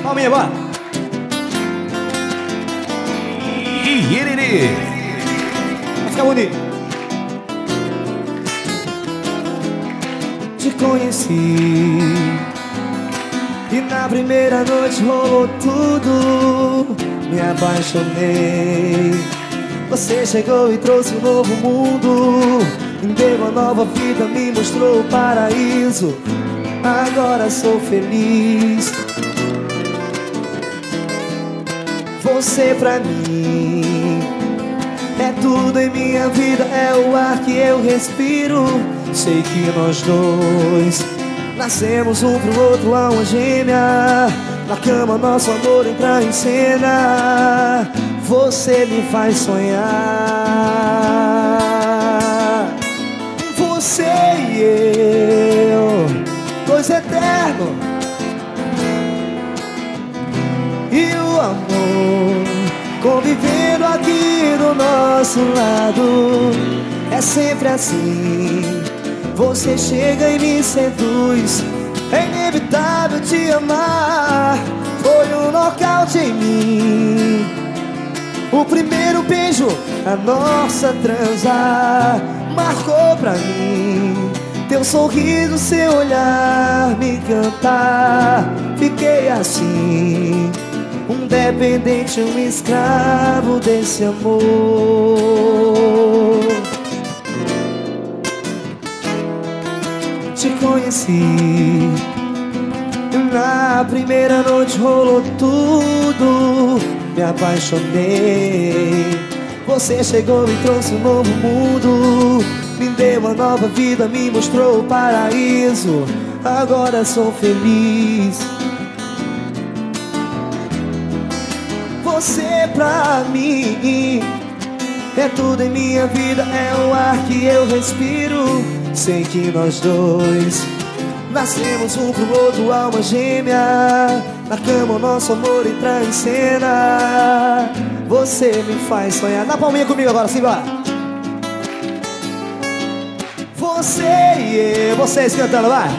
Palminha, bora. Iriri. Vai ficar bonito. Te conheci e na primeira noite rolou tudo. Me apaixonei. Você chegou e trouxe um novo mundo. Me deu uma nova vida, me mostrou o paraíso. Agora sou feliz. Você pra mim é tudo em minha vida, é o ar que eu respiro. Sei que nós dois nascemos um pro outro, alma gêmea. Na cama nosso amor entra em cena. Você me faz sonhar. Você e eu, dois eternos. E o amor convivendo aqui do nosso lado. É sempre assim. Você chega e me seduz. É inevitável te amar. Foi um nocaute em mim. O primeiro beijo, a nossa transa, marcou pra mim. Teu sorriso, seu olhar me encantar. Fiquei assim, um dependente, um escravo desse amor. Te conheci, na primeira noite rolou tudo. Me apaixonei. Você chegou e trouxe um novo mundo. Me deu uma nova vida, me mostrou o paraíso. Agora sou feliz. Você pra mim é tudo em minha vida, é o ar que eu respiro. Sei que nós dois nascemos um pro outro, alma gêmea. Na cama o nosso amor entra em cena. Você me faz sonhar. Dá palminha comigo agora, sim, vai. Você e eu, vocês cantando, vai.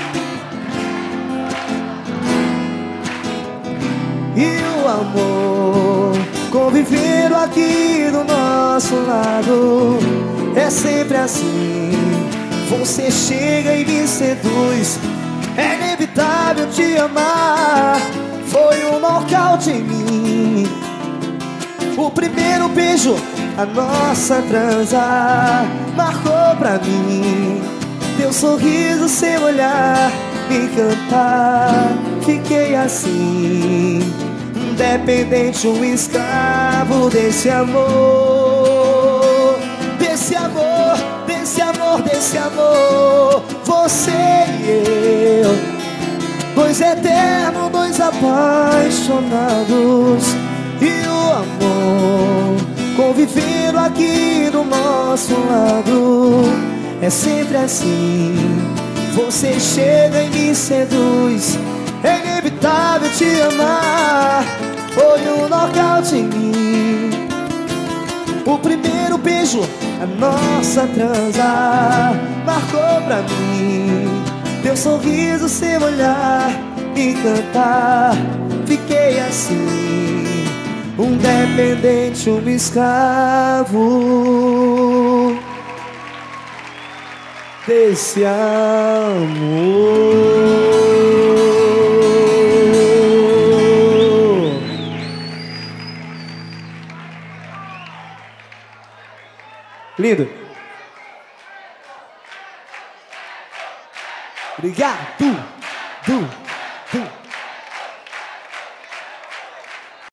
E o amor convivendo aqui do nosso lado. É sempre assim. Você chega e me seduz. É inevitável te amar. Foi um nocaute em mim. O primeiro beijo, a nossa transa, marcou pra mim. Teu sorriso, seu olhar me encantar. Fiquei assim, um dependente, um escravo desse amor. Desse amor, desse amor, desse amor. Você e eu, dois eternos, dois apaixonados. E o amor convivendo aqui do nosso lado. É sempre assim. Você chega e me seduz. É inevitável te amar. Foi um nocaute em mim. O primeiro beijo, a nossa transa, marcou pra mim. Teu sorriso, seu olhar me encantar. Fiquei assim, um dependente, um escravo desse amor. Lindo. Obrigado.